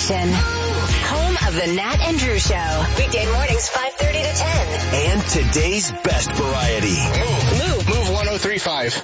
station. Home of the Nat and Drew Show. Weekday mornings 5:30 to 10. And today's best variety. Move 103.5.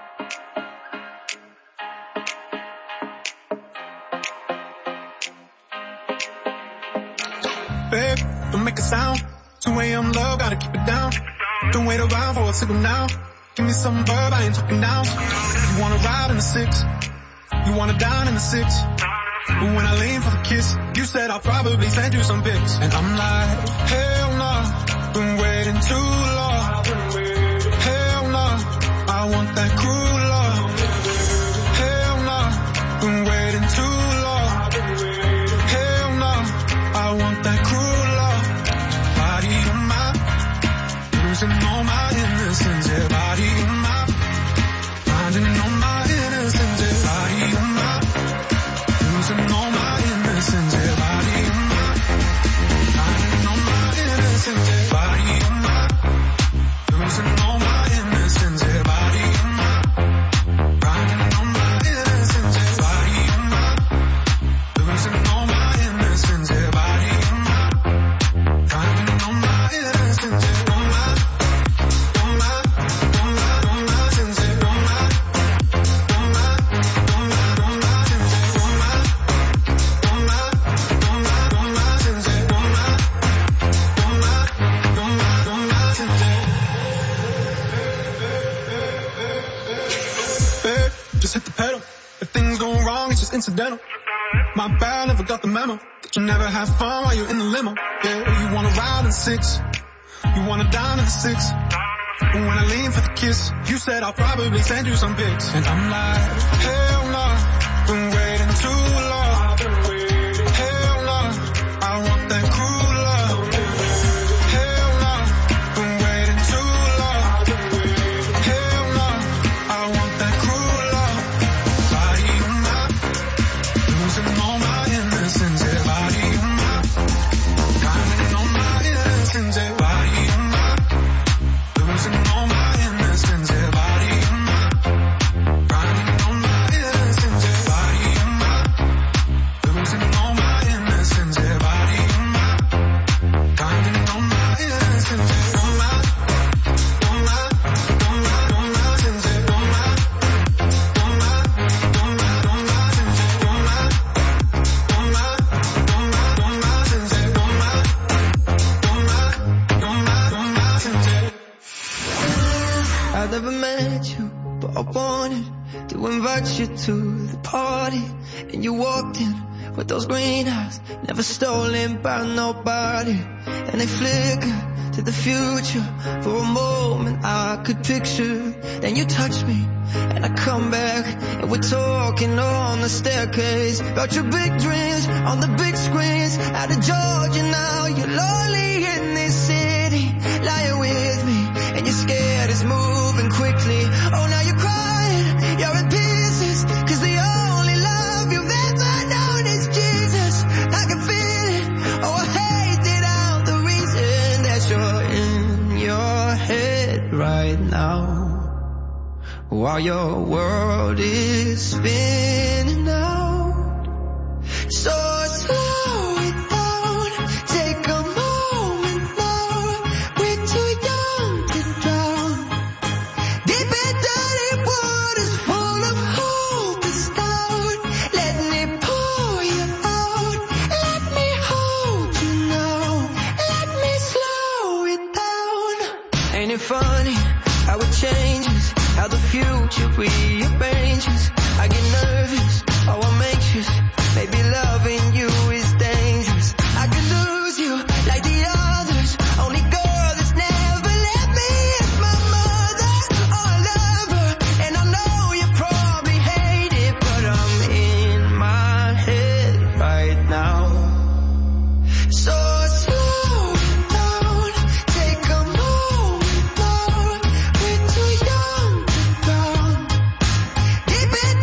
Babe, don't make a sound. 2 a.m. love, gotta keep it down. Don't wait around for a signal now. Give me some verb, I ain't talking down. You wanna ride in the 6, you wanna dine in the 6. But when I lean for the kiss, you said I'll probably send you some pics. And I'm like, hell nah, been waiting too long. Hell nah, I want that cruel love. Hell nah, been waiting too long. Hell nah, I want that cruel love. Body on my, losing all my innocence. Yeah, body on my, finding all my innocence. Yeah, body on my, losing all my innocence. Yeah, body on my, finding all my innocence. Yeah, body on my, losing all my innocence. Yeah, body on my, finding all my innocence. Yeah, body on my, losing all my innocence. Yeah, body on my, finding all my innocence. Yeah, on my, on my, on my, on my sense. Yeah, on my, on my, on my, on my sense. Yeah, on my, on my, on my, on my sense. Yeah, on my, on my, on my, on my sense. Babe, just hit the pedal. If things go wrong, it's just incidental. My bad, never got the memo that you never have fun while you're in the limo. Yeah, you wanna ride in the 6, you wanna dine in the 6. But when I lean for the kiss, you said I'll probably send you some pics. And I'm like, hell nah, been waiting too long. Hell nah, I want that cruel love. Hell nah, been waiting too long. Hell nah, I want that cruel love. Body on my, losing all my innocence. Yeah, body on my, finding all my innocence. Yeah, body on my, losing all my innocence. Yeah, body on my, finding all my innocence. Yeah, body on my, losing all my innocence. Yeah, body on my, finding all my innocence. Yeah, on my, on my, on my, on my sense. Yeah, on my, on my, on my, on my sense. Yeah, on my, on my, on my, on my sense. Yeah, on my, on my, on my, on my sense. Yeah. I've never met you, but I wanted to invite you to the party. And you walked in with those green eyes, never stolen by nobody. And they flickered to the future. For a moment I could picture. Then you touched me, and I come back, and we're talking on the staircase about your big dreams on the big screens. Out of Georgia now, you're lonely in this city, lying with me, and you're scared it's moving quickly. Oh, now you're crying, you're in pieces, 'cause the only love you've ever known is Jesus. I can feel it, oh, I hate it out, the reason that you're in your head right now, while your world is spinning out. So slow it down, take a moment now. We're too young to drown. Deep in dirty waters full of hope and doubt. Let me pour you out. Let me hold you now. Let me slow it down. Ain't it funny how it changes, how the future rearranges? I get nervous, oh I'm anxious. Maybe loving you is dangerous. I could lose you like the others. Only girl that's never left me is my mother. Oh, I love her, and I know you probably hate it, but I'm in my head right now. So slow it down, take a moment now. We're too young to drown. Deep in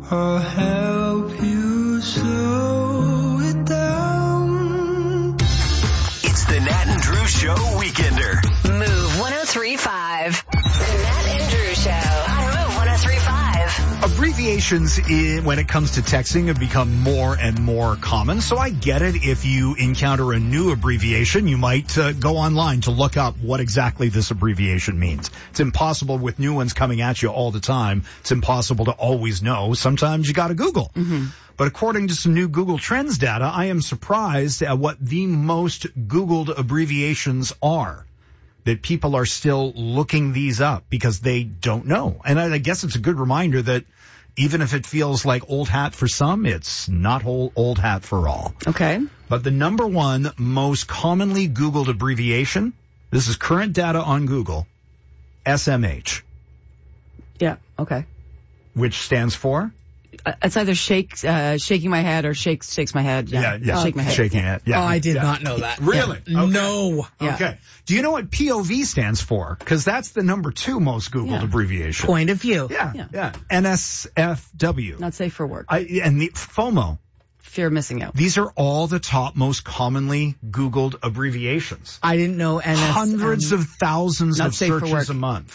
I'll help you slow it down. It's the Nat and Drew Show Weekender. Move 103.5. The Nat and Drew Show on Move 103.5. Abbreviations when it comes to texting have become more and more common, so I get it. If you encounter a new abbreviation, you might go online to look up what exactly this abbreviation means. It's impossible with new ones coming at you all the time. It's impossible to always know. Sometimes you got to Google. Mm-hmm. But according to some new Google Trends data, I am surprised at what the most Googled abbreviations are. That people are still looking these up because they don't know. And I guess it's a good reminder that even if it feels like old hat for some, it's not old hat for all. Okay. But the number one most commonly Googled abbreviation, this is current data on Google, SMH. Yeah, okay. Which stands for? It's either shaking my head or shakes my head. Yeah. Shake my head. Shaking it. Yeah. Oh, I did not know that. Really? Yeah. Okay. No. Yeah. Okay. Do you know what POV stands for? Because that's the number two most Googled abbreviation. Point of view. Yeah. NSFW. Not safe for work. And the FOMO. Fear of missing out. These are all the top most commonly Googled abbreviations. I didn't know NS. Hundreds of thousands Not of safe for searches work. a month.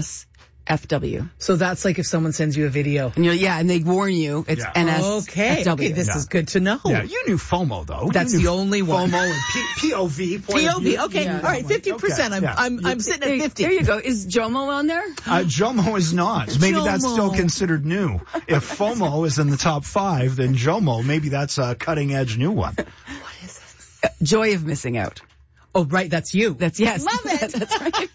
NSFW. So that's like if someone sends you a video. And and they warn you it's NSFW. Okay, this is good to know. Yeah, you knew FOMO though. That's the only one. FOMO and POV. POV. Okay, Yeah. all right, 50%. Okay. I'm sitting at 50. There you go. Is JOMO on there? JOMO is not. Maybe that's JOMO. still considered new. If FOMO is in the top 5, then JOMO, maybe that's a cutting edge new one. What is it? Joy of missing out. Oh, right, that's you. That's yes. Love it. That's right.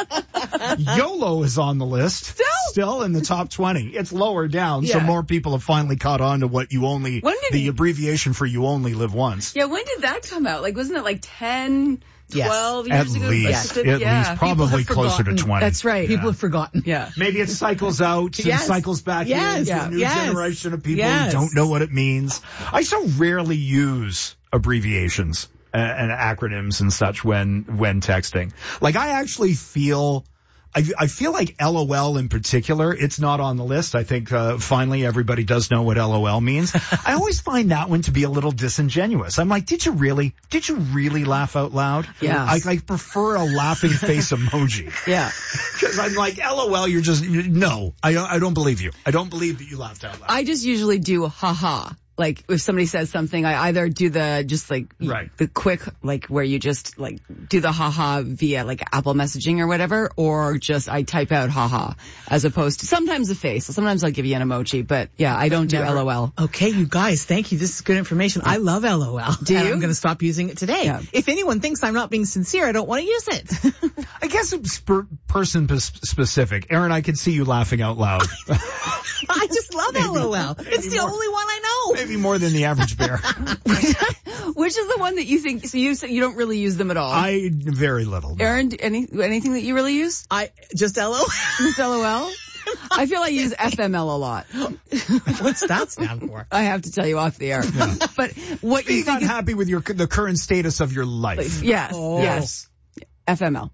YOLO is on the list. Still in the top 20. It's lower down, so Yeah. more people have finally caught on to what the abbreviation for you only live once. Yeah, when did that come out? Like, wasn't it like 10, 12 At years ago? least, Like, at yeah. least, probably have closer to forgotten. 20. That's right. People have forgotten. Yeah. Maybe it cycles out and Yes. cycles back Yes. in to Yeah. a new Yes. generation of people Yes. who don't know what it means. I so rarely use abbreviations and acronyms and such when texting. Like I actually feel I feel like LOL in particular, it's not on the list. I think finally everybody does know what LOL means. I always find that one to be a little disingenuous. I'm like, did you really laugh out loud? Yeah. I prefer a laughing face emoji. Yeah. Because I'm like, LOL, no, I don't believe you. I don't believe that you laughed out loud. I just usually do haha. Like if somebody says something, I either do the the quick, like where you just like do the haha via like Apple messaging or whatever, or just I type out haha as opposed to sometimes a face. Sometimes I'll give you an emoji, but yeah, I don't do LOL. Okay, you guys, thank you. This is good information. I love LOL. Do you? And I'm going to stop using it today. Yeah. If anyone thinks I'm not being sincere, I don't want to use it. I guess it's person specific. Aaron, I could see you laughing out loud. I just love LOL. It's the only one I know. Maybe more than the average bear. Which is the one that you think, so you don't really use them at all? Very little. No. Aaron, anything that you really use? Just LOL. Just LOL? I feel I use FML a lot. What's that stand for? I have to tell you off the air. Yeah. But what Being you think unhappy with the current status of your life. Yes. Oh. Yes. FML.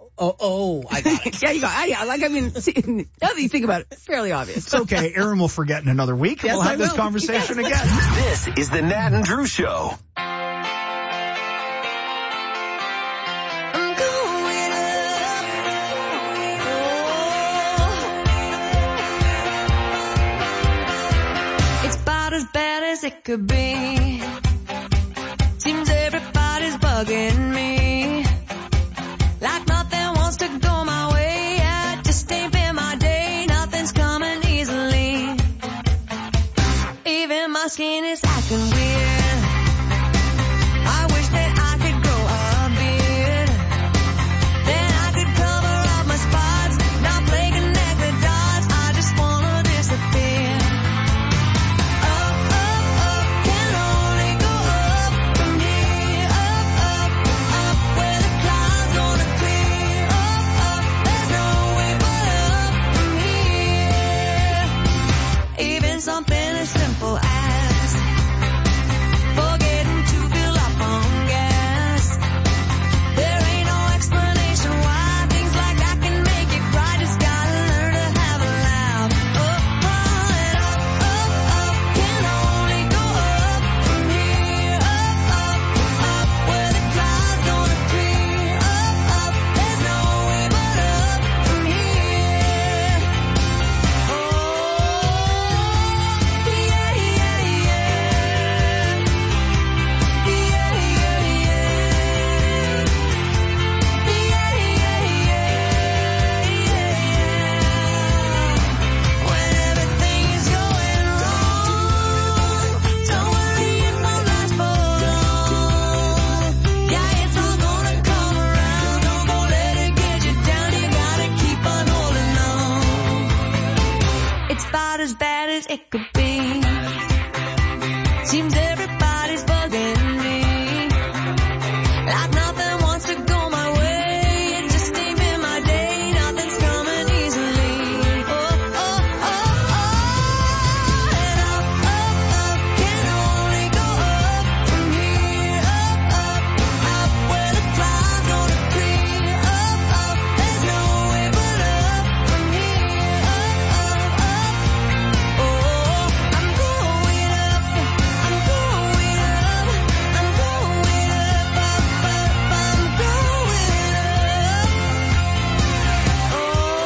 I got it. Yeah, you got it. See, now that you think about it, it's fairly obvious. It's okay. Aaron will forget in another week. Yes, we'll have this will. conversation again. This is the Nat and Drew Show. It's about as bad as it could be. Seems everybody's bugging me. Like nothing wants to go my way. Yeah, it just ain't been my day. Nothing's coming easily. Even my skin is acting weird. I wish that I could grow a beard. Then I could cover up my spots. Not play connect the dots. I just wanna disappear. Up, up, up, can only go up from here. Up, up, up, where the clouds gonna clear. Up, up, there's no way but up from here. Even something as simple as as it could be. Seems everybody's bugging me, like nothing wants to go my way. It just ain't been my day, nothing's coming easily. Oh, oh, oh, oh. And up, can only go up from here. Up, where the clouds gonna clear. Up, there's no way but up from here. Oh, I'm going up, I'm going up, I'm going up, I'm going up. Oh,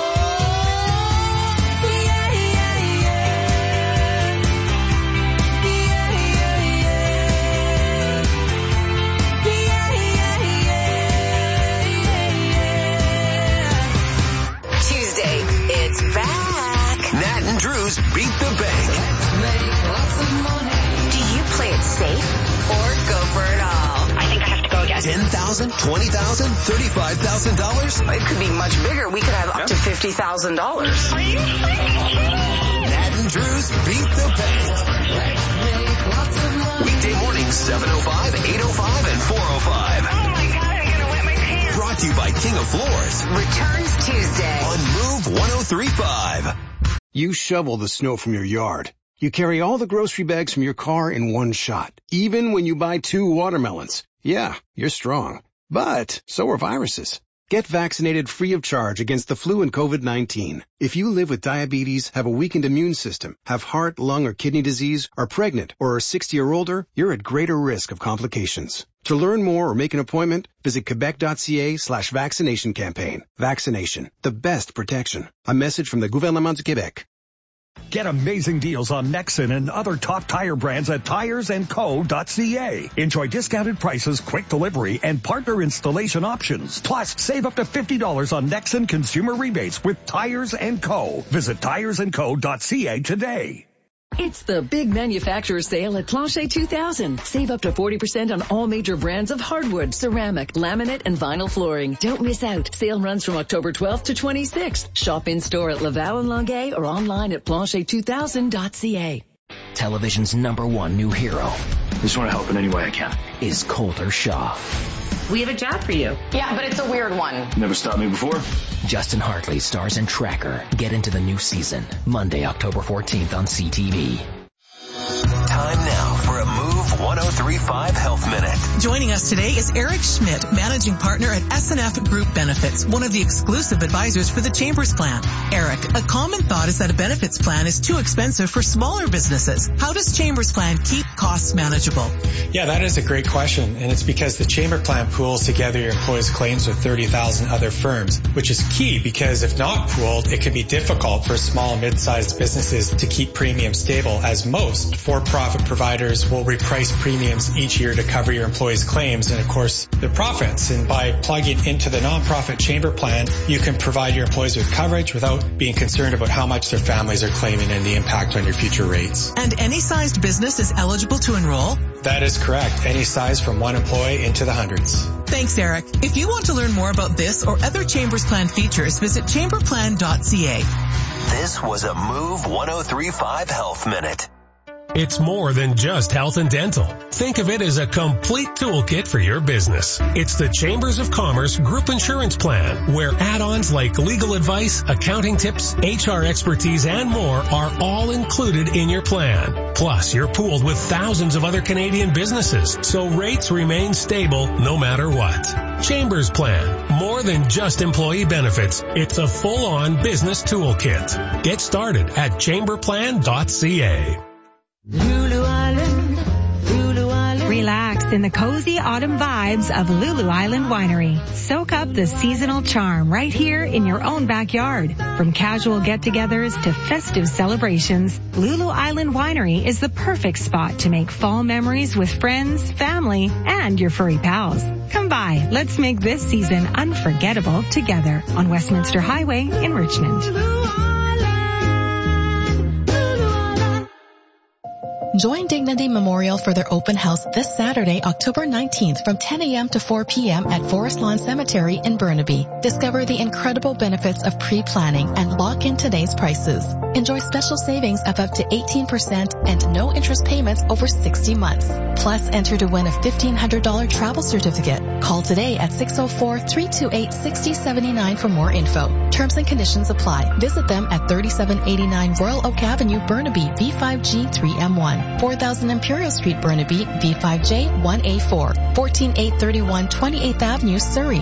yeah, yeah, yeah. Yeah, yeah, yeah. Yeah, yeah, yeah. Tuesday, it's back. Nat and Drew's Beat the Bank. Do you play it safe or go for it all? I think I have to go again. $10,000, $20,000, $35,000? It could be much bigger. We could have up to $50,000. Are you freaking kidding? Nat and Drew's Beat the Bank. Weekday mornings, 7:05, 8:05, and 4:05. Oh my God, I'm going to wet my pants. Brought to you by King of Floors Returns Tuesday. on Move 103.5. You shovel the snow from your yard. You carry all the grocery bags from your car in one shot, even when you buy 2 watermelons. Yeah, you're strong. But so are viruses. Get vaccinated free of charge against the flu and COVID-19. If you live with diabetes, have a weakened immune system, have heart, lung, or kidney disease, are pregnant, or are 60 or older, you're at greater risk of complications. To learn more or make an appointment, visit quebec.ca/vaccination campaign. Vaccination, the best protection. A message from the Gouvernement du Québec. Get amazing deals on Nexen and other top tire brands at tiresandco.ca. Enjoy discounted prices, quick delivery, and partner installation options. Plus, save up to $50 on Nexen consumer rebates with Tires & Co. Visit tiresandco.ca today. It's the big manufacturer sale at Plancher 2000. Save up to 40% on all major brands of hardwood, ceramic, laminate, and vinyl flooring. Don't miss out. Sale runs from October 12th to 26th. Shop in-store at Laval and Longueuil or online at plancher2000.ca. Television's #1 new hero. Just want to help in any way I can. Is Colter Shaw. We have a job for you. Yeah, but it's a weird one. Never stopped me before. Justin Hartley stars in Tracker. Get into the new season. Monday, October 14th on CTV. Time now for a Move 103.5 Health Minute. Joining us today is Eric Schmidt, Managing Partner at SNF Group Benefits, one of the exclusive advisors for the Chambers Plan. Eric, a common thought is that a benefits plan is too expensive for smaller businesses. How does Chambers Plan keep costs manageable? Yeah, that is a great question, and it's because the Chamber Plan pools together your employees' claims with 30,000 other firms, which is key because if not pooled, it can be difficult for small and mid-sized businesses to keep premiums stable, as most for-profit providers will reprice premiums each year to cover your employees' claims and, of course, their profits. And by plugging into the nonprofit Chamber Plan, you can provide your employees with coverage without being concerned about how much their families are claiming and the impact on your future rates. And any sized business is eligible to enroll? That is correct. Any size from 1 employee into the hundreds. Thanks, Eric. If you want to learn more about this or other Chambers Plan features, visit chamberplan.ca. This was a Move 103.5 Health Minute. It's more than just health and dental. Think of it as a complete toolkit for your business. It's the Chambers of Commerce Group Insurance Plan, where add-ons like legal advice, accounting tips, HR expertise, and more are all included in your plan. Plus, you're pooled with thousands of other Canadian businesses, so rates remain stable no matter what. Chambers Plan, more than just employee benefits. It's a full-on business toolkit. Get started at chamberplan.ca. Lulu Island, Lulu Island. Relax in the cozy autumn vibes of Lulu Island Winery. Soak up the seasonal charm right here in your own backyard. From casual get-togethers to festive celebrations, Lulu Island Winery is the perfect spot to make fall memories with friends, family, and your furry pals. Come by. Let's make this season unforgettable together on Westminster Highway in Richmond. Join Dignity Memorial for their open house this Saturday, October 19th from 10 a.m. to 4 p.m. at Forest Lawn Cemetery in Burnaby. Discover the incredible benefits of pre-planning and lock in today's prices. Enjoy special savings of up to 18% and no interest payments over 60 months. Plus, enter to win a $1,500 travel certificate. Call today at 604-328-6079 for more info. Terms and conditions apply. Visit them at 3789 Royal Oak Avenue, Burnaby, V5G3M1. 4000 Imperial Street, Burnaby, V5J1A4. 14831 28th Avenue, Surrey,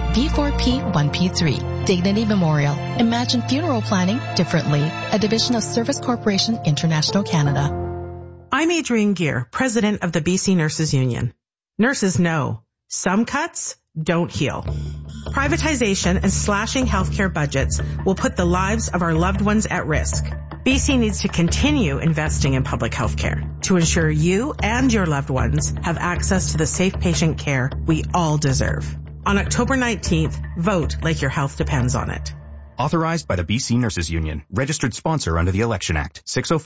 V4P1P3. Dignity Memorial. Imagine funeral planning differently. A division of Service Corporation International Canada. I'm Adrienne Gear, president of the BC Nurses Union. Nurses know some cuts don't heal. Privatization and slashing healthcare budgets will put the lives of our loved ones at risk. BC needs to continue investing in public healthcare to ensure you and your loved ones have access to the safe patient care we all deserve. On October 19th, vote like your health depends on it. Authorized by the BC Nurses Union. Registered sponsor under the Election Act.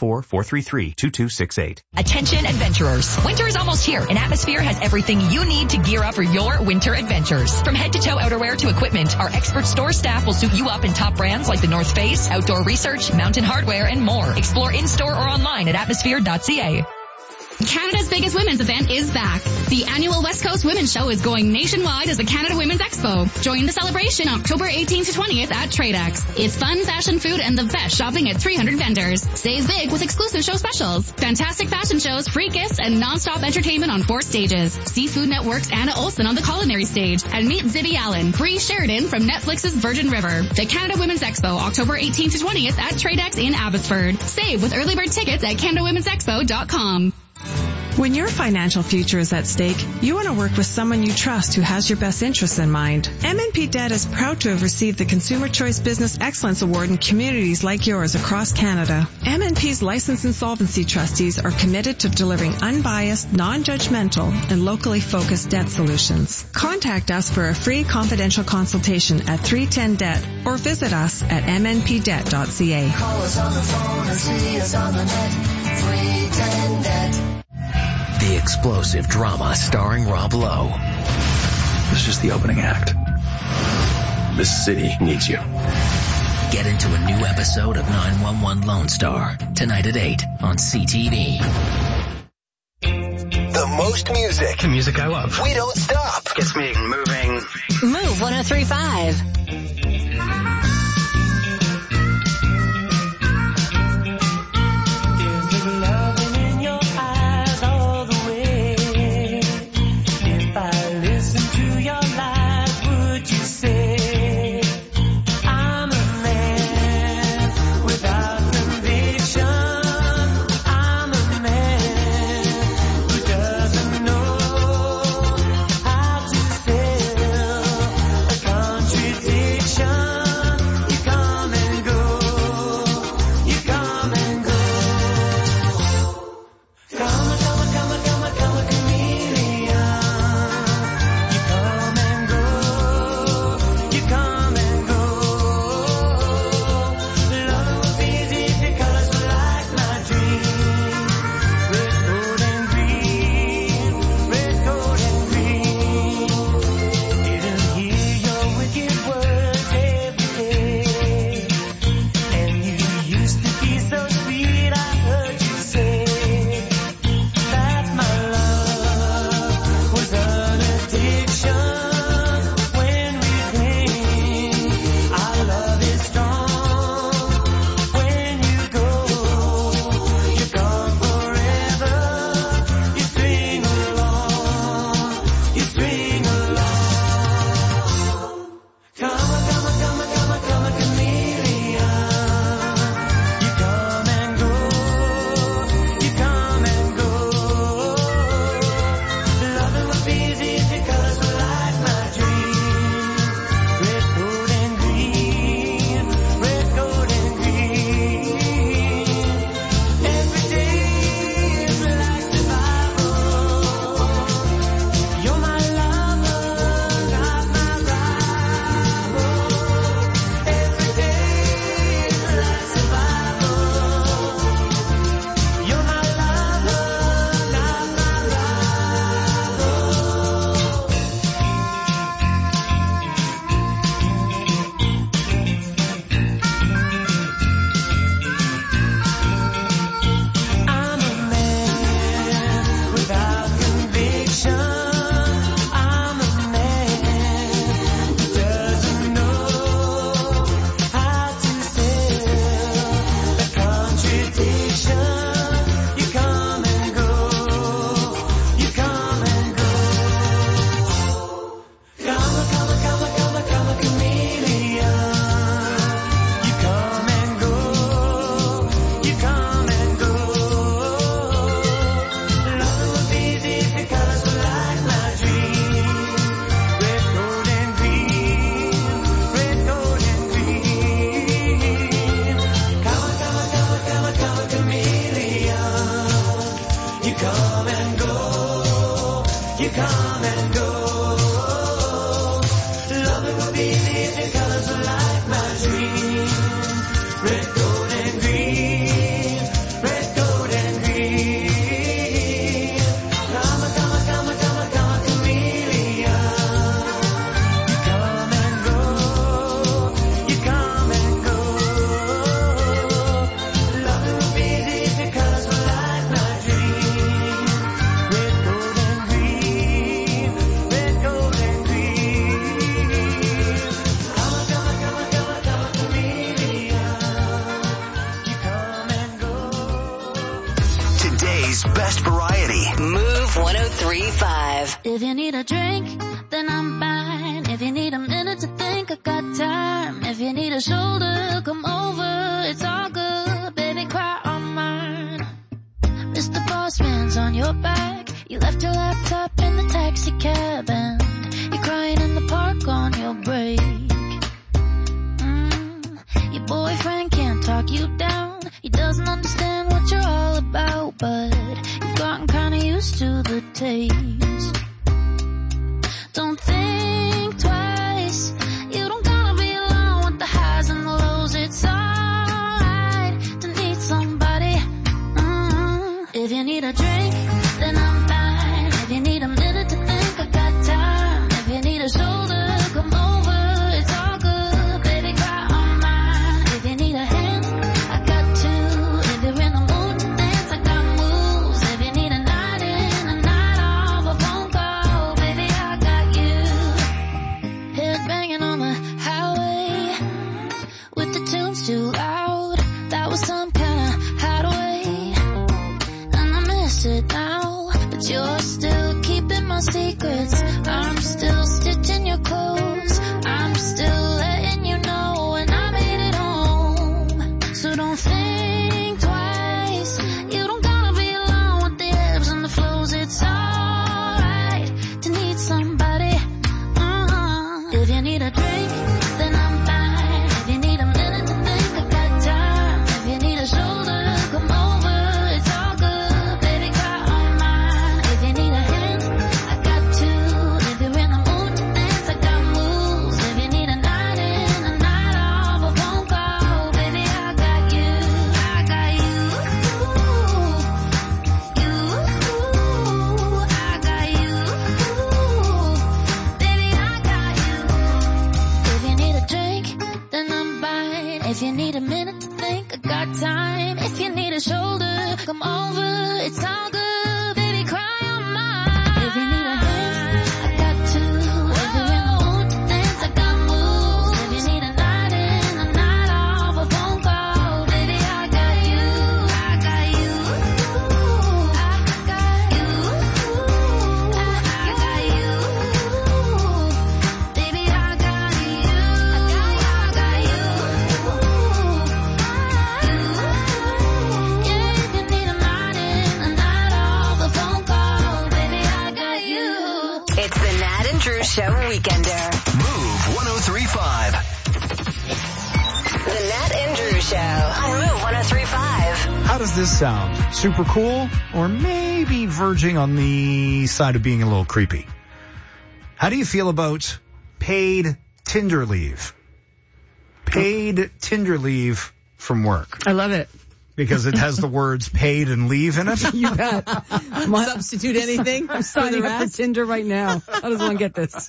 604-433-2268. Attention adventurers. Winter is almost here, and Atmosphere has everything you need to gear up for your winter adventures. From head-to-toe outerwear to equipment, our expert store staff will suit you up in top brands like the North Face, Outdoor Research, Mountain Hardwear, and more. Explore in-store or online at atmosphere.ca. Canada's biggest women's event is back. The annual West Coast Women's Show is going nationwide as the Canada Women's Expo. Join the celebration October 18th to 20th at TradeX. It's fun, fashion, food, and the best shopping at 300 vendors. Save big with exclusive show specials. Fantastic fashion shows, free gifts, and non-stop entertainment on 4 stages. See Food Network's Anna Olsen on the culinary stage. And meet Zibby Allen, Bree Sheridan from Netflix's Virgin River. The Canada Women's Expo, October 18th to 20th at TradeX in Abbotsford. Save with early bird tickets at CanadaWomen'sExpo.com. When your financial future is at stake, you want to work with someone you trust who has your best interests in mind. M&P Debt is proud to have received the Consumer Choice Business Excellence Award in communities like yours across Canada. M&P's licensed insolvency trustees are committed to delivering unbiased, non-judgmental, and locally focused debt solutions. Contact us for a free confidential consultation at 310-DEBT or visit us at mnpdebt.ca. Call us on the phone or see us on the net. 310-DEBT. The explosive drama starring Rob Lowe. This is just the opening act. This city needs you. Get into a new episode of 911 Lone Star tonight at 8 on CTV. The most music. The music I love. We don't stop. Gets me moving. Move 103.5. Contradiction. City's best variety. Move 103.5. If you need a drink, then I'm fine. If you need a minute to think, I got time. If you need a shoulder, come over. It's all good, baby, cry on mine. Mr. Boss Man's on your back. You left your laptop in the taxi cab and you're crying in the park on your break. Your boyfriend can't talk you down. He doesn't understand what you're all about, but you've gotten kinda used to the taste. Don't think twice. You don't gotta be alone with the highs and the lows. It's alright to need somebody. If you need a drink, then I'm fine. If you need a minute to think, I got time. If you need a shoulder, come over. It's all good, baby, cry on mine. If you need a hand, I got two. If you're in the mood to dance, I got moves. If you need a night in, a night off, a phone call, baby, I got you. Head banging on the highway with the tunes too loud. That was some kind of hideaway, and I miss it now. But you're still keeping my secrets. I'm still stitching your clothes. I'm still letting you know when I made it home. So don't think twice. You don't gotta be alone with the ebbs and the flows. It's alright to need somebody. If you need a drink, then I'm fine. If you need a minute to think, I got time. If you need a shoulder, come over. It's all good, baby, cry on mine. If you need a hand, I got two. If you're in the mood to dance, I got moves. If you need a night in, a night off, a phone call, baby, I got you. I got you. You. I got you. Baby, I got you. If you need a drink, then I'm fine. If you need a minute to think, I got time. If you need a shoulder, come over. It's all good, baby, cry on mine. If you need a hand, I got two. If you're in the mood to dance, I got moves. If you need a night in, a night off, a phone call, baby, I got you. I got you. I got you. I got you. Baby, I got you. I got you. Yeah, if you need a night in, a night off, a phone call, baby, I got you. It's the Nat and Drew Show Weekender. Move 103.5. The Nat and Drew Show on Move 103.5. How does this sound? Super cool or maybe verging on the side of being a little creepy? How do you feel about paid Tinder leave? Paid Tinder leave from work. I love it. Because it has the words paid and leave in it. You bet. Substitute anything. I'm signing up for Tinder right now. How does one get this?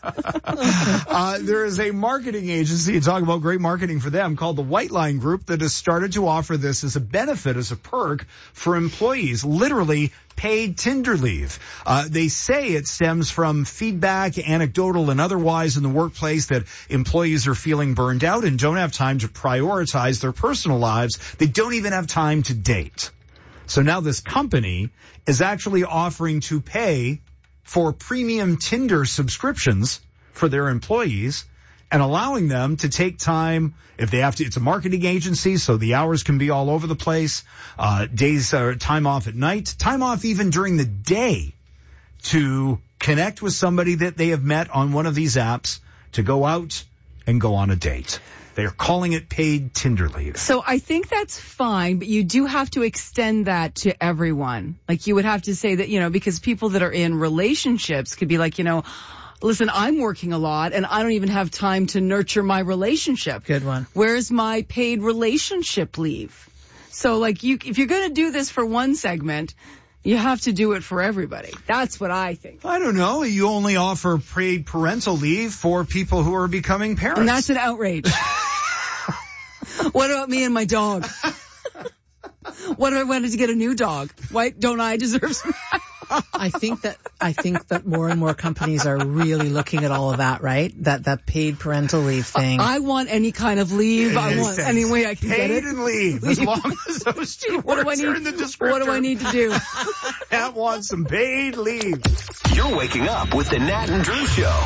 There is a marketing agency, talk about great marketing for them, called the White Line Group that has started to offer this as a benefit, as a perk for employees, literally paid Tinder leave. They say it stems from feedback, anecdotal and otherwise, in the workplace that employees are feeling burned out and don't have time to prioritize their personal lives. They don't even have time to date. So now this company is actually offering to pay for premium Tinder subscriptions for their employees and allowing them to take time if they have to. It's a marketing agency, so the hours can be all over the place. Days, time off at night, time off even during the day to connect with somebody that they have met on one of these apps, to go out and go on a date. They're calling it paid Tinder leave. So I think that's fine, but you do have to extend that to everyone. Like, you would have to say that, because people that are in relationships could be like, listen, I'm working a lot and I don't even have time to nurture my relationship. Good one. Where's my paid relationship leave? So if you're going to do this for one segment, you have to do it for everybody. That's what I think. I don't know. You only offer paid parental leave for people who are becoming parents. And that's an outrage. What about me and my dog? What if I wanted to get a new dog? Why don't I deserve some? I think that more and more companies are really looking at all of that, right? That paid parental leave thing. I want any kind of leave. I want any way I can get it. Paid and leave, as long as those two words are in the descriptor. What do I need to do? I want some paid leave. You're waking up with the Nat and Drew Show.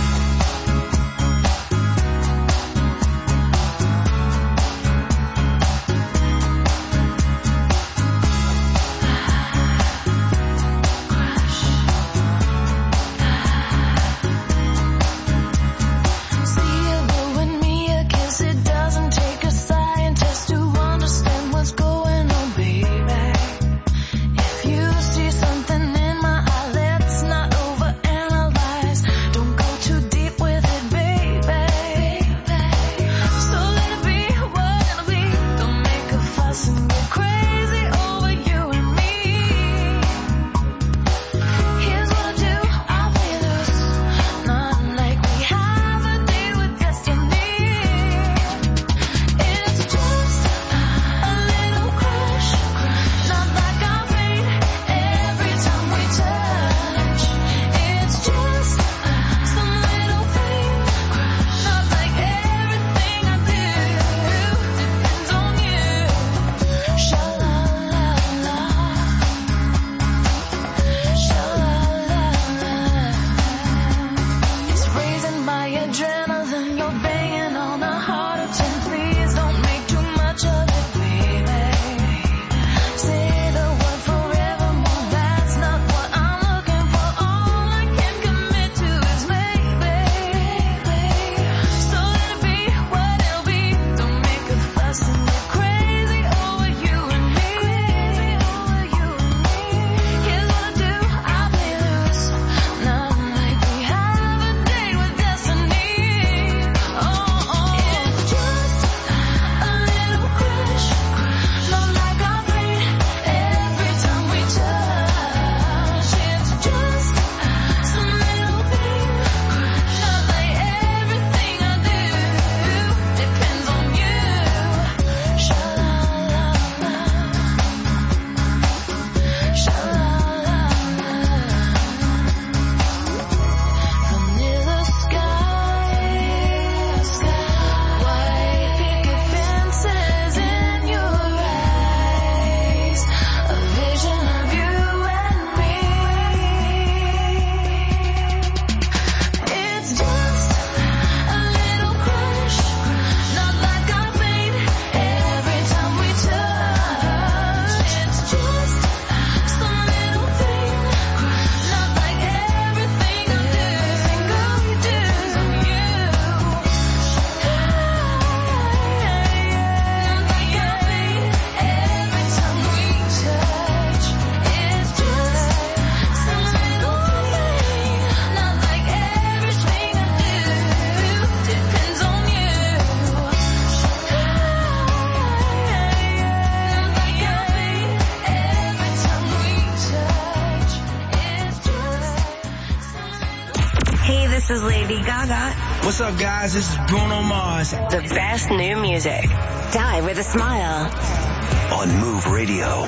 This is Lady Gaga. What's up, guys? This is Bruno Mars. The best new music. Die with a smile. On Move Radio.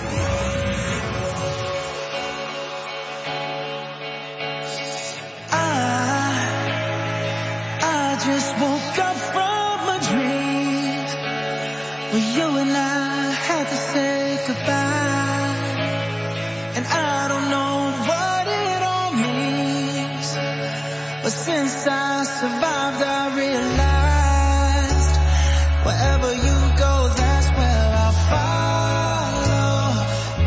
I just woke up from a dream where you and I had to say goodbye. And I don't know what it all means, but since I survived, I realized wherever you go, that's where I'll follow.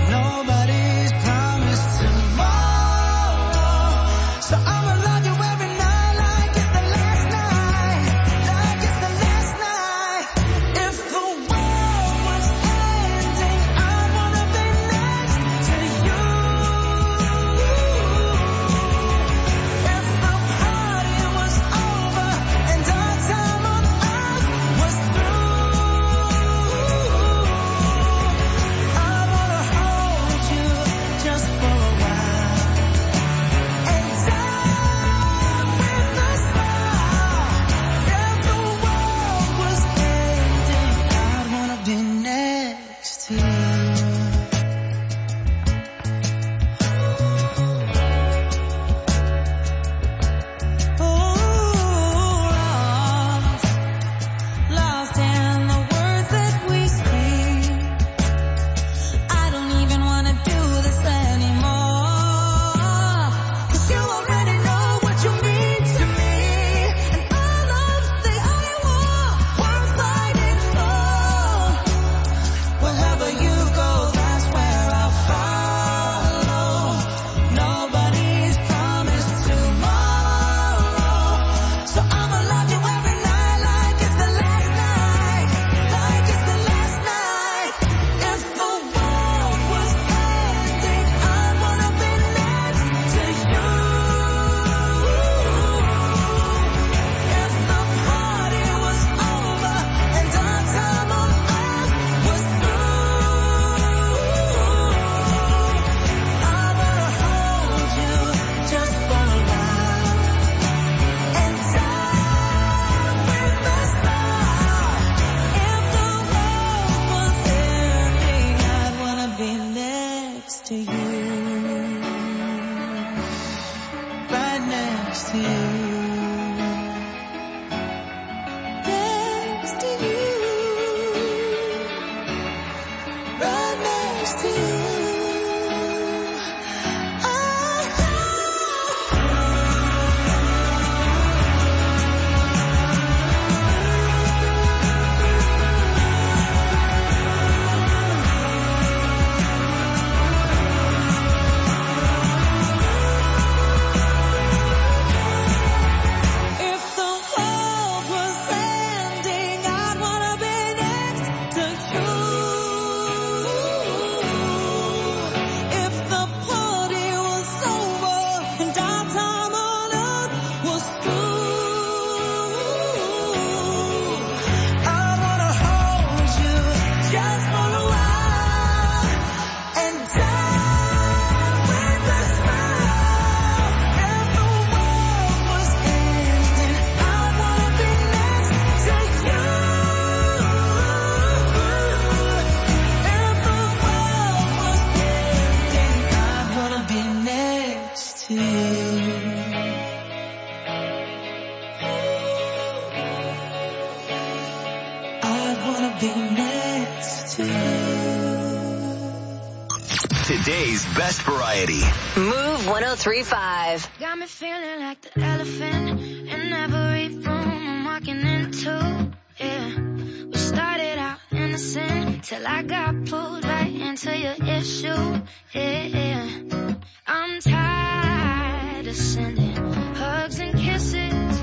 Today's best variety. Move 103.5. Got me feeling like the elephant in every room I'm walking into. Yeah, we started out innocent till I got pulled right into your issue. Yeah, I'm tired of sending hugs and kisses.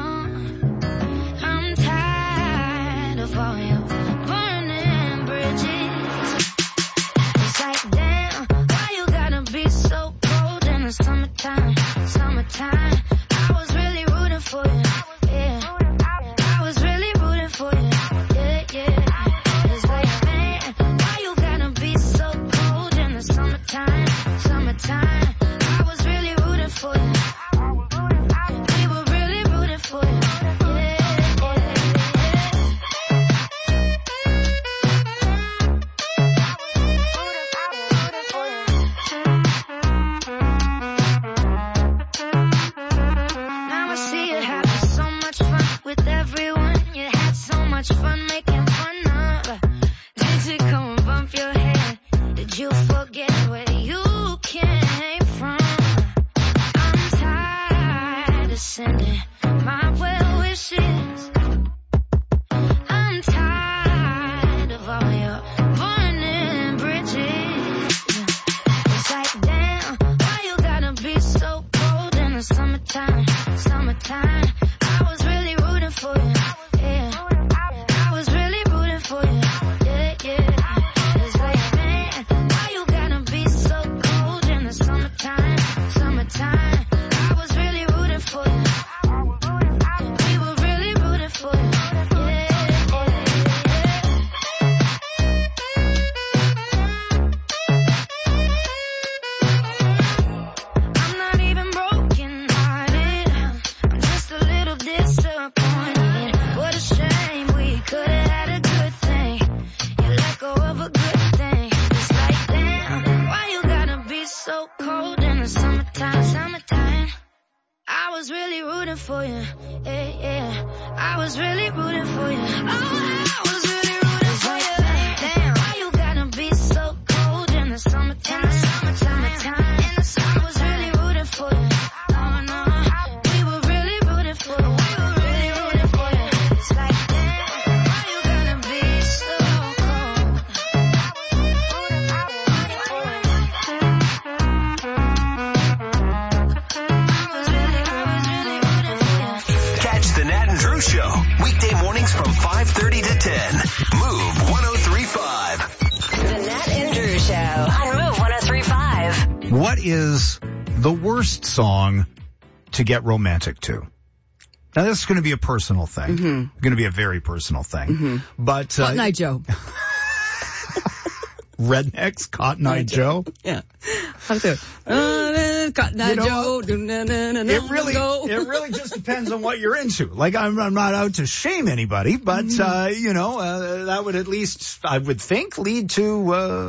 I'm tired of all your burning bridges. It's like, damn, why you gotta be so cold in the summertime? Summertime, I was really rooting for you. Yeah, I was really rooting for you. Yeah. It's like, man, why you gotta be so cold in the summertime? Summertime, I was really rooting for you. We were really rooting for you. Fun making fun of. Did you come and bump your head? Did you forget where you came from? I'm tired of sending my well wishes. I'm tired of all your burning bridges. It's like, damn, why you gotta be so cold in the summertime? Summertime, I was really rooting for you. Yeah. I was really rooting for you, yeah. It's like, man, why you gotta be so cold in the summertime? Summertime, I was really rooting for you. We were really rooting for you, I'm not even broken hearted, I'm just a little disappointed. What a shame. Could have had a good thing. You let go of a good thing. It's like, damn, why you gotta be so cold in the summertime? Summertime, I was really rooting for you. Yeah. I was really rooting for you. Oh, I was really rooting for you. Damn, why you gotta be so cold in the summertime? Summertime, in the summer, I was really rooting for you. Oh no, we were really rooting for you. We were really rooting for you. It's like, Drew Show, weekday mornings from 5:30 to 10. Move 103.5. The Nat and Drew Show on Move 103.5. What is the worst song to get romantic to? Now, this is going to be a personal thing. Going to be a very personal thing. But Cotton Eye Joe. Rednecks, Cotton Eye Joe. Yeah. Cotton Eye Joe. It really just depends on what you're into. Like, I'm not out to shame anybody, but, that would at least, I would think, lead to,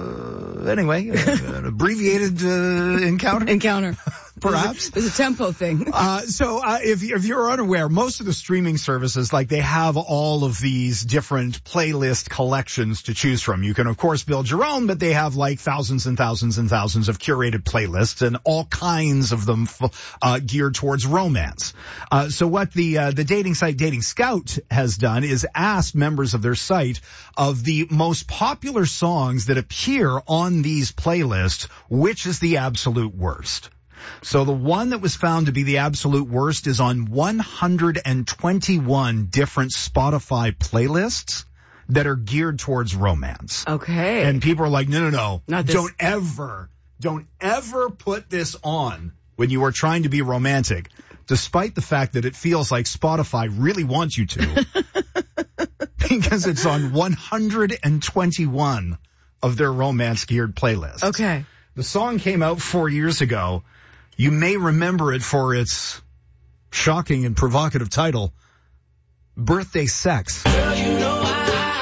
an abbreviated, encounter. Perhaps. It's a tempo thing. If you're unaware, most of the streaming services, like, they have all of these different playlist collections to choose from. You can, of course, build your own, but they have like thousands and thousands and thousands of curated playlists, and all kinds of them geared towards romance. So what the dating site Dating Scout has done is asked members of their site of the most popular songs that appear on these playlists, which is the absolute worst. So the one that was found to be the absolute worst is on 121 different Spotify playlists that are geared towards romance. Okay. And people are like, no. Not this. Don't ever put this on when you are trying to be romantic, despite the fact that it feels like Spotify really wants you to. Because it's on 121 of their romance-geared playlists. Okay. The song came out 4 years ago. You may remember it for its shocking and provocative title, Birthday Sex. Girl, you know I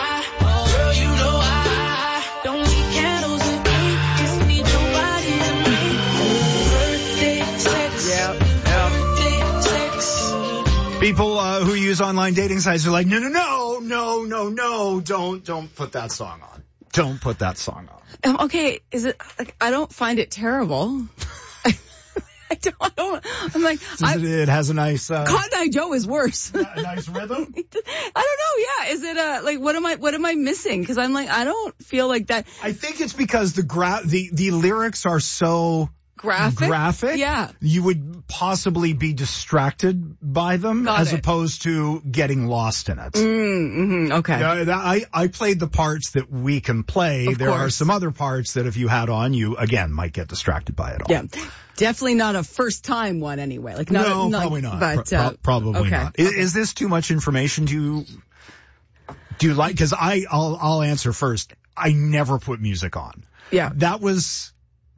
don't need candles with me, just need your body to me. Birthday sex. Yeah. Birthday sex. People who use online dating sites are like, no, don't put that song on. Don't put that song on. Okay, is it, like, I don't find it terrible. I don't, I'm like, it has a nice, Cotton Eye Joe is worse. A nice rhythm? I don't know, yeah. Is it, like, what am I missing? Cause I'm like, I don't feel like that. I think it's because the lyrics are so graphic. Yeah. You would possibly be distracted by them opposed to getting lost in it. Okay. I played the parts that we can play. There are some other parts that if you had on, you again might get distracted by it all. Yeah. Definitely not a first time one anyway. Like probably not. But probably not. Is this too much information? Do you like? Because I'll answer first. I never put music on. Yeah. That was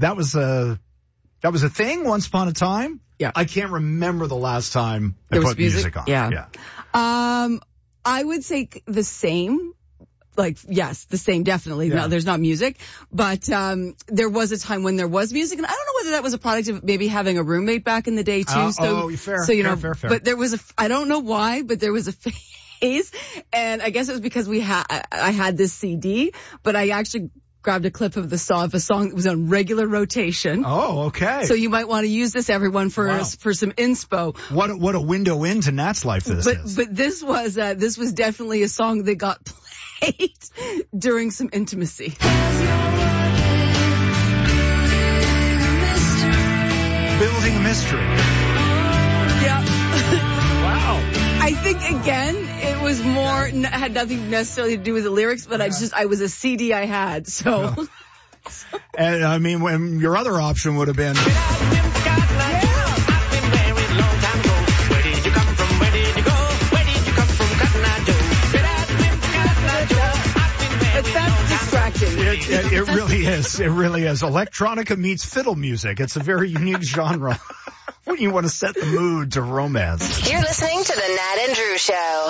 a thing once upon a time. Yeah. I can't remember the last time I put music on. Yeah. I would say the same. Like, yes, the same, definitely. Yeah. No, there's not music. But there was a time when there was music. And I don't know whether that was a product of maybe having a roommate back in the day, too. Fair. But there was I don't know why, but there was a phase. And I guess it was because I had this CD, but I actually grabbed a clip of a song that was on regular rotation. Oh, okay. So you might want to use this, everyone, for some inspo. What a window into Nat's life this is. But this was definitely a song that got played during some intimacy. Building a mystery. Yeah. Wow. I think, again, it was more, had nothing necessarily to do with the lyrics, but I was a CD I had, so. No. And I mean, when your other option would have been. It really is. It really is. Electronica meets fiddle music. It's a very unique genre when you want to set the mood to romance. You're listening to the Nat and Drew Show.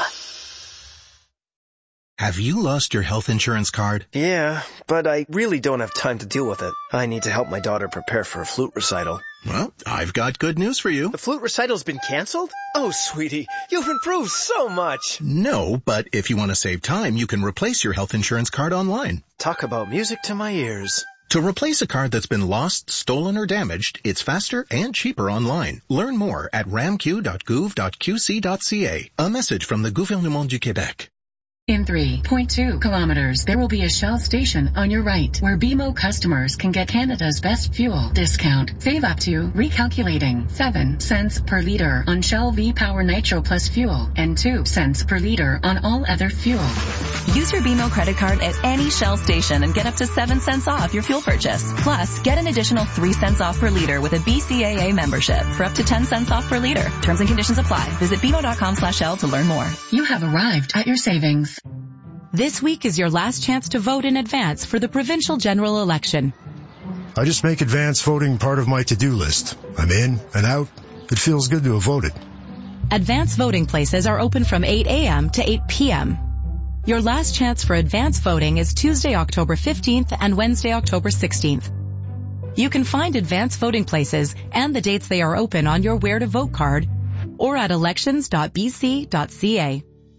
Have you lost your health insurance card? Yeah, but I really don't have time to deal with it. I need to help my daughter prepare for a flute recital. Well, I've got good news for you. The flute recital's been canceled? Oh, sweetie, you've improved so much. No, but if you want to save time, you can replace your health insurance card online. Talk about music to my ears. To replace a card that's been lost, stolen, or damaged, it's faster and cheaper online. Learn more at ramq.gouv.qc.ca. A message from the Gouvernement du Québec. In 3.2 kilometers, there will be a Shell station on your right, where BMO customers can get Canada's best fuel discount. Save up to, recalculating, 7 cents per liter on Shell V-Power Nitro Plus fuel and 2 cents per liter on all other fuel. Use your BMO credit card at any Shell station and get up to 7 cents off your fuel purchase. Plus, get an additional 3 cents off per liter with a BCAA membership for up to 10 cents off per liter. Terms and conditions apply. Visit BMO.com/Shell to learn more. You have arrived at your savings. This week is your last chance to vote in advance for the provincial general election. I just make advance voting part of my to-do list. I'm in and out. It feels good to have voted. Advance voting places are open from 8 a.m. to 8 p.m. Your last chance for advance voting is Tuesday, October 15th and Wednesday, October 16th. You can find advance voting places and the dates they are open on your Where to Vote card or at elections.bc.ca.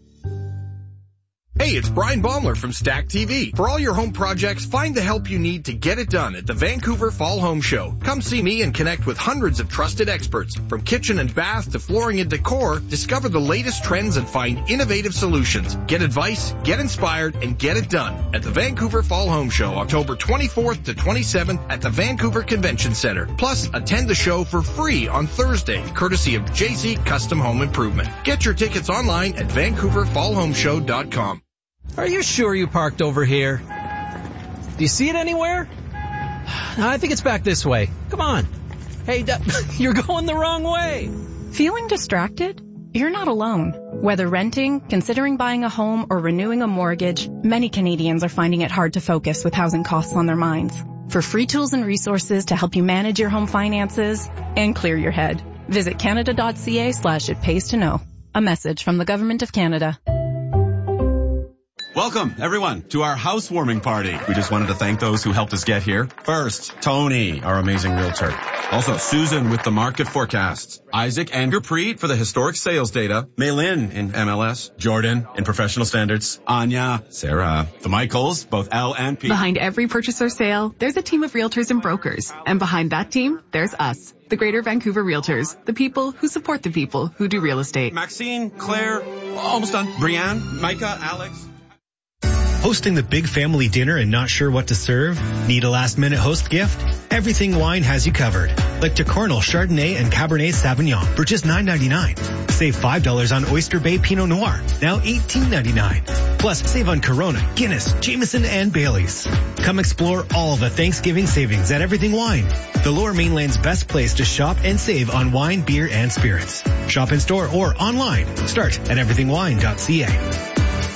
Hey, it's Brian Baumler from Stack TV. For all your home projects, find the help you need to get it done at the Vancouver Fall Home Show. Come see me and connect with hundreds of trusted experts. From kitchen and bath to flooring and decor, discover the latest trends and find innovative solutions. Get advice, get inspired, and get it done at the Vancouver Fall Home Show, October 24th to 27th at the Vancouver Convention Center. Plus, attend the show for free on Thursday, courtesy of JC Custom Home Improvement. Get your tickets online at vancouverfallhomeshow.com. Are you sure you parked over here? Do you see it anywhere? I think it's back this way. Come on. Hey, you're going the wrong way. Feeling distracted? You're not alone. Whether renting, considering buying a home, or renewing a mortgage, many Canadians are finding it hard to focus with housing costs on their minds. For free tools and resources to help you manage your home finances and clear your head, visit canada.ca/it pays to know. A message from the Government of Canada. Welcome, everyone, to our housewarming party. We just wanted to thank those who helped us get here. First, Tony, our amazing realtor. Also, Susan with the market forecasts. Isaac and Gurpreet for the historic sales data. Maylin in MLS. Jordan in professional standards. Anya, Sarah, the Michaels, both L and P. Behind every purchase or sale, there's a team of realtors and brokers. And behind that team, there's us, the Greater Vancouver Realtors, the people who support the people who do real estate. Maxine, Claire, almost done. Brianne, Micah, Alex. Hosting the big family dinner and not sure what to serve? Need a last-minute host gift? Everything Wine has you covered. Like Tocornal Chardonnay and Cabernet Sauvignon for just $9.99. Save $5 on Oyster Bay Pinot Noir, now $18.99. Plus, save on Corona, Guinness, Jameson, and Baileys. Come explore all the Thanksgiving savings at Everything Wine, the Lower Mainland's best place to shop and save on wine, beer, and spirits. Shop in store or online. Start at everythingwine.ca.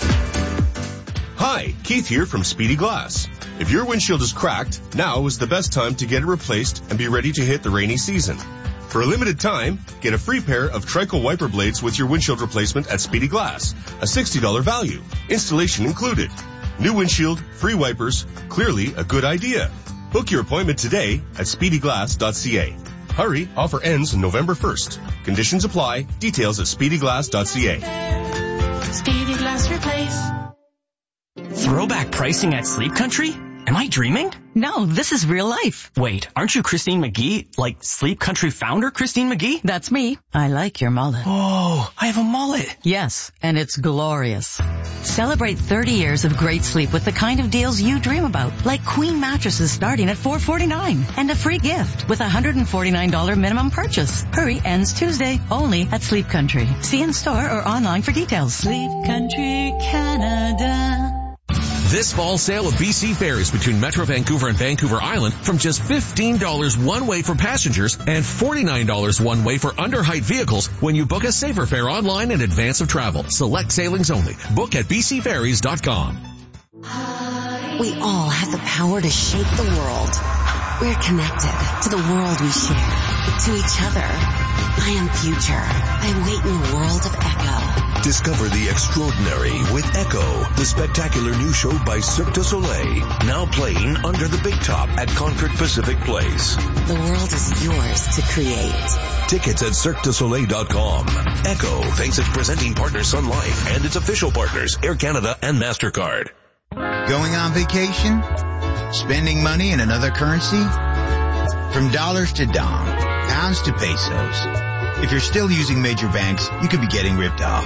Hi, Keith here from Speedy Glass. If your windshield is cracked, now is the best time to get it replaced and be ready to hit the rainy season. For a limited time, get a free pair of Trico wiper blades with your windshield replacement at Speedy Glass, a $60 value, installation included. New windshield, free wipers, clearly a good idea. Book your appointment today at speedyglass.ca. Hurry, offer ends November 1st. Conditions apply, details at speedyglass.ca. Speedy Glass Replace. Throwback pricing at Sleep Country? Am I dreaming? No, this is real life. Wait, aren't you Christine McGee? Like Sleep Country founder Christine McGee? That's me. I like your mullet. Oh, I have a mullet. Yes, and it's glorious. Celebrate 30 years of great sleep with the kind of deals you dream about, like queen mattresses starting at $449 and a free gift with a $149 minimum purchase. Hurry, ends Tuesday, only at Sleep Country. See in store or online for details. Sleep Country, Canada. This fall sale of BC fares between Metro Vancouver and Vancouver Island from just $15 one way for passengers and $49 one way for under-height vehicles when you book a safer fare online in advance of travel. Select sailings only. Book at bcferries.com. We all have the power to shape the world. We're connected to the world we share, to each other. I am future. I wait in a world of Echo. Discover the extraordinary with Echo, the spectacular new show by Cirque du Soleil, now playing under the big top at Concord Pacific Place. The world is yours to create. Tickets at CirqueDuSoleil.com. Echo thanks its presenting partner Sun Life and its official partners Air Canada and MasterCard. Going on vacation? Spending money in another currency? From dollars to dong, pounds to pesos. If you're still using major banks, you could be getting ripped off.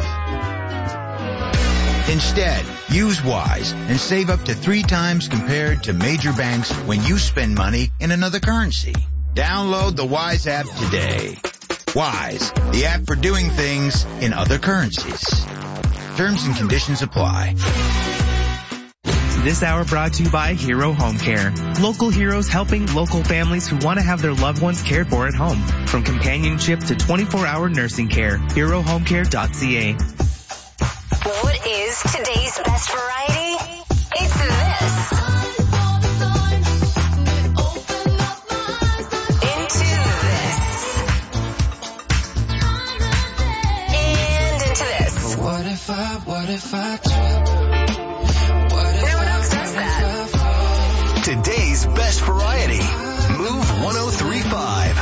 Instead, use Wise and save up to 3 times compared to major banks when you spend money in another currency. Download the Wise app today. Wise, the app for doing things in other currencies. Terms and conditions apply. This hour brought to you by Hero Home Care. Local heroes helping local families who want to have their loved ones cared for at home. From companionship to 24-hour nursing care. HeroHomeCare.ca. What is today's best variety? It's this. Into this. And into this. What if I trip? Today's best variety. Move 1035.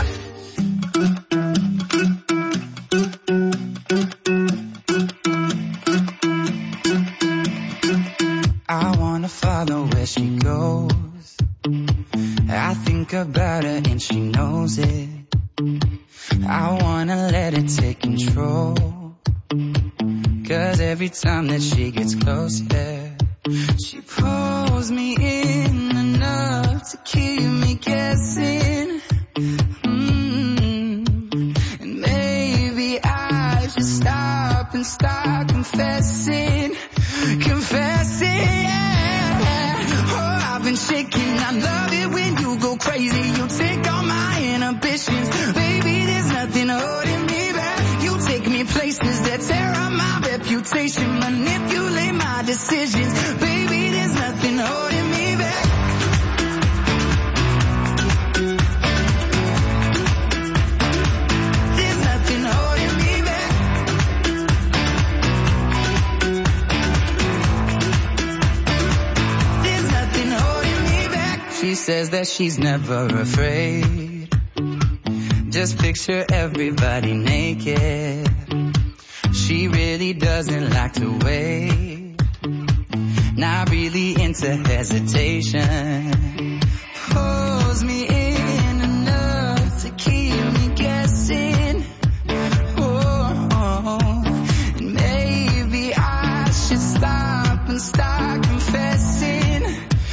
I wanna follow where she goes. I think about her and she knows it. I wanna let it take control. 'Cause every time that she gets close, yeah, she pulls me in enough to keep me guessing. And maybe I should stop and start confessing, yeah. Oh, I've been shaking. I love it when you go crazy. You take all my inhibitions. Baby, there's nothing holding me back. You take me places that tear up my reputation, manipulate my decisions. Baby, there's nothing holding me back. There's nothing holding me back. She says that she's never afraid. Just picture everybody naked. She really doesn't like to wait. Not really into hesitation. Pulls me in enough to keep me guessing. And maybe I should stop and start confessing.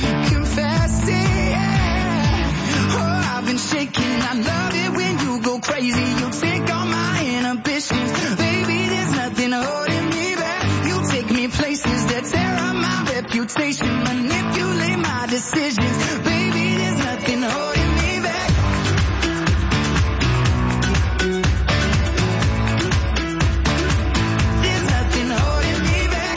Yeah. Oh, I've been shaking. I love it when you go crazy. You take all my inhibitions. Baby, there's nothing holding me back. You take me places that tear up my reputation. Manipulate my decisions. Baby, there's nothing holding me back. There's nothing holding me back.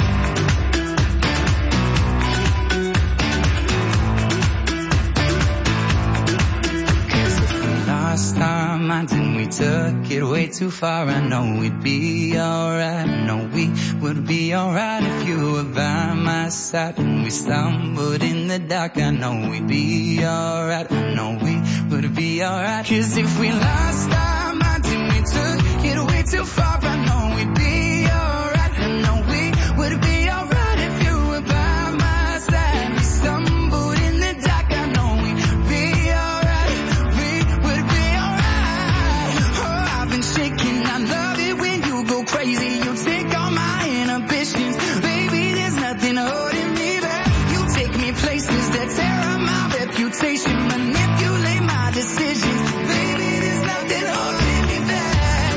Cause if we lost our minds and we took it way too far, I know we'd be alright. I know we would be alright if you were by my side. When we stumbled in the dark, I know we'd be alright. I know we would be alright. Cause if we lost our minds and we took it way too far, I know we'd be alright. I know we would be alright if you were by my side. We stumbled in the dark, I know we'd be alright. We would be alright. Oh, I've been shaking. I love it when you go crazy. You take all my inhibitions. Baby, there's nothing holding me back. You take me places that tear up my reputation. Manipulate my decisions. Baby, there's nothing holding me back.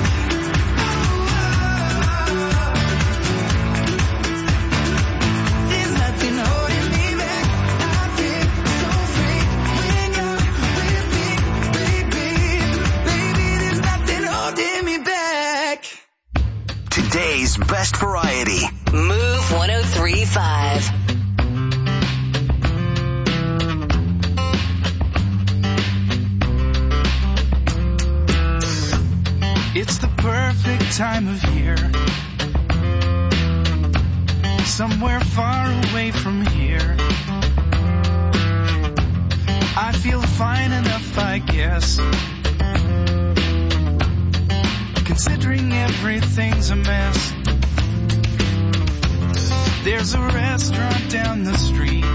There's nothing holding me back. I feel so free when you're with me, baby. Baby, there's nothing holding me back. Today's best variety. Move 103.5. It's the perfect time of year. Somewhere far away from here. I feel fine enough, I guess. Considering everything's a mess. There's a restaurant down the street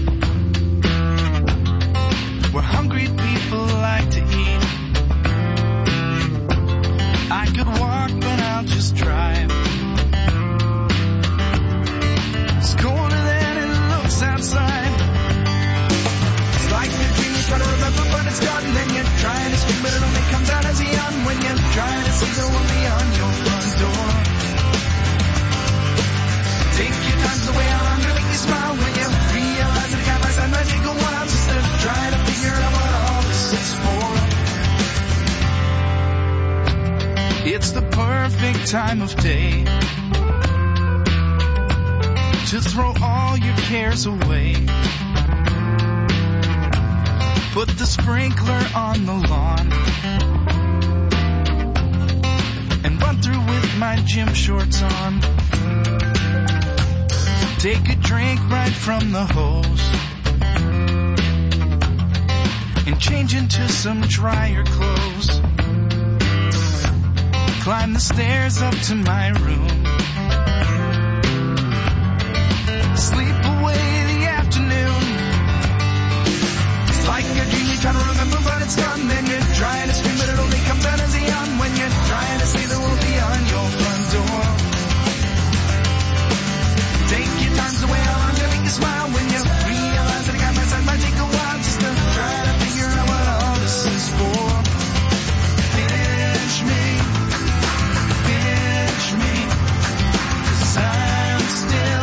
where hungry people like to eat. I could walk, but I'll just drive. It's colder than it looks outside. It's like a dream you try to remember, but it's gone. Then you're trying to scream, but it only comes out as a yawn. When you're trying to see the one beyond your front door. Take your time, the way I'm gonna make you smile. When you realize that I got my side magical wild, just to try to figure out what all this is for. It's the perfect time of day to throw all your cares away. Put the sprinkler on the lawn and run through with my gym shorts on. Take a drink right from the hose and change into some drier clothes. Climb the stairs up to my room. Sleep away the afternoon. It's like a dream you're trying to remember, but it's gone. Then you're trying to scream, but it only comes out as a yawn. When you're trying to say the world beyond your front door. Take your time, the way I'm gonna make you smile. When you realize that I got my side might take a while, just to try to figure out what all this is for. Pinch me. Pinch me, 'cause I'm still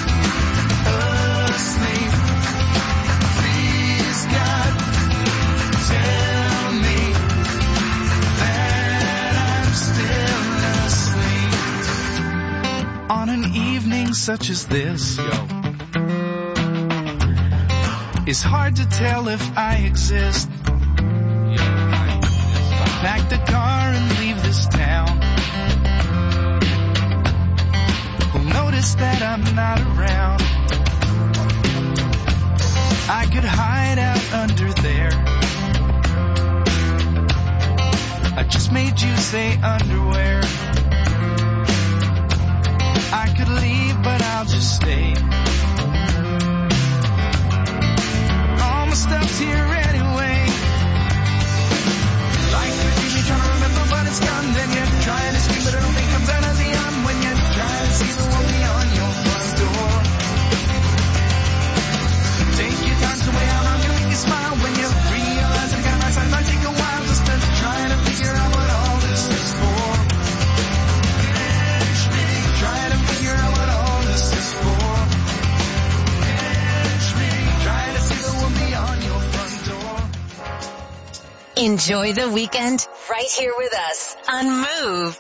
asleep. Please, God, tell me that I'm still asleep. On an evening such as this, it's hard to tell if I exist. Pack the car and leave this town. Notice that I'm not around. I could hide out under did you say underwear? I could leave, but I'll just stay. All my stuff's here anyway. Like a dream you're trying to remember, but it's gone. Then you're trying to scream, but it only comes out of the arm when you're trying to see the one beyond your front door. Take your time to weigh how long you make you smile when you realize that God outside might take a while just to trying to figure out what all this is for. Trying to figure out what all this is for. Trying to see the one beyond your front door. Enjoy the weekend right here with us on Move.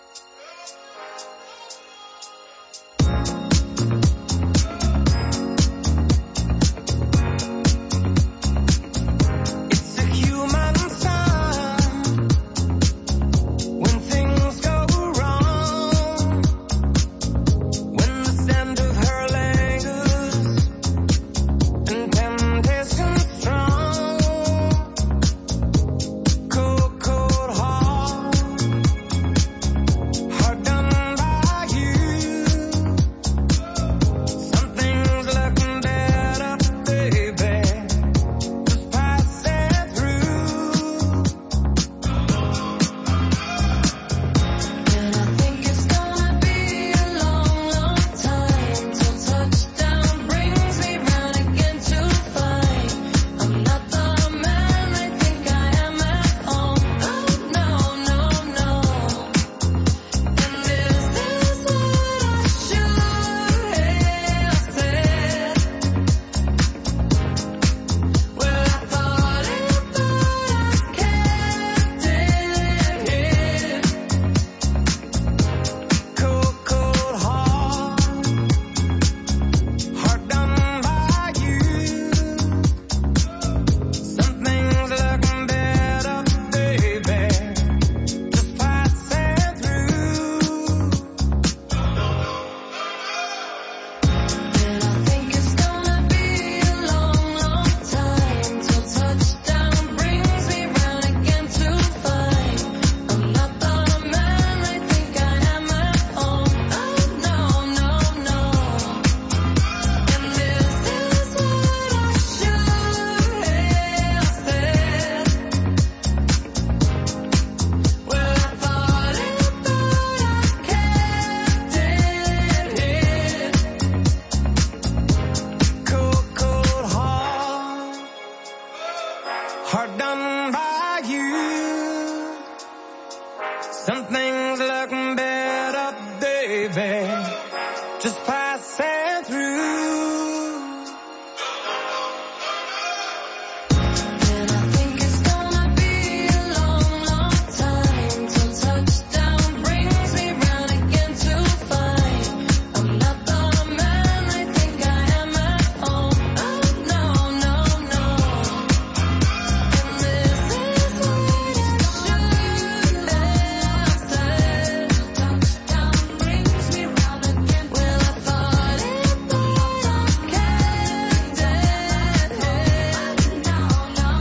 It's a human sign when things go wrong, when the scent of her lingers and temptation strong. Cold, cold heart, hard done by you. Something's looking better, baby. Just pass it through. And I think it's gonna be a long, long time till touchdown brings me round again to find I'm not the man I think I am at home. Oh no, no, no. And is this what I should have said? Well, I thought it, but I kept it hid. Cold, cold heart, hard done by you. Something's looking better, baby. Just pass it through. And I think it's gonna be a long, long time till touchdown brings me round again to find I'm not the man I think I am at home. Oh no, no, no. And is this what I should have said? Well, I thought it, but I kept it hid. Cold, cold heart, hard done by you. Something's looking better, baby. Just pass it through. And I think it's gonna be a long, long time till touchdown brings me round again to find I'm not the man I think I am at home. Oh no, no, no. And this is what I should have said. Touchdown brings me round again. Well, I thought it, but I kept it hid. No, no, no.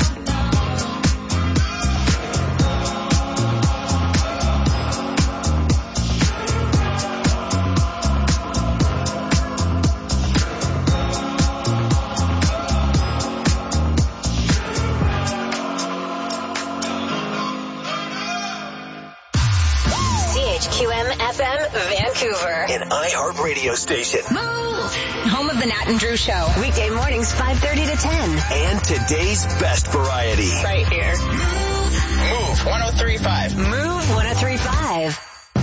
CHQM FM Vancouver. An iHeart radio station. Move! Home of the Nat and Drew Show. Weekday mornings 5:30 to 10. And today's best variety. Right here. Move 103.5. Move 103.5.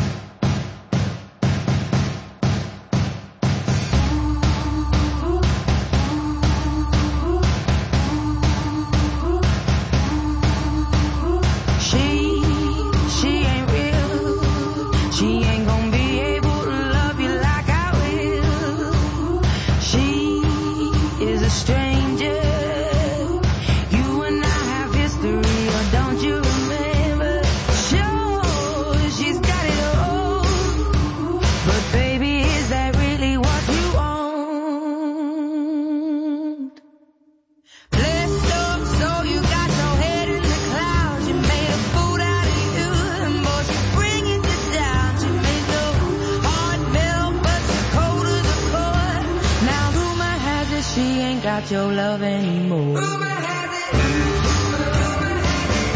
She ain't real. She ain't gonna be able to love you like I will. She is a stranger. You and I have history, or don't you remember? Sure, she's got without your love anymore.